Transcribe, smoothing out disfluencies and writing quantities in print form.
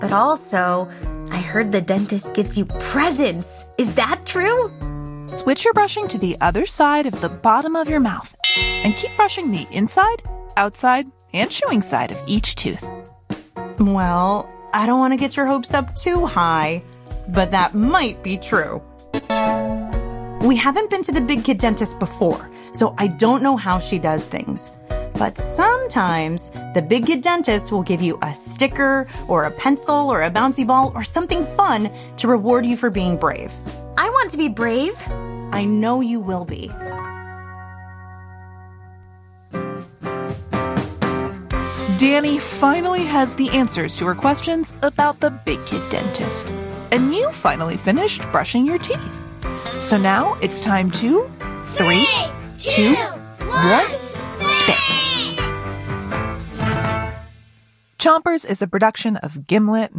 But also, I heard the dentist gives you presents. Is that true? Switch your brushing to the other side of the bottom of your mouth and keep brushing the inside, outside, and chewing side of each tooth. Well, I don't want to get your hopes up too high, but that might be true. We haven't been to the big kid dentist before, so I don't know how she does things. But sometimes the big kid dentist will give you a sticker or a pencil or a bouncy ball or something fun to reward you for being brave. I want to be brave. I know you will be. Danny finally has the answers to her questions about the big kid dentist. And you finally finished brushing your teeth. So now it's time to 3, 2, 1, spit. Chompers is a production of Gimlet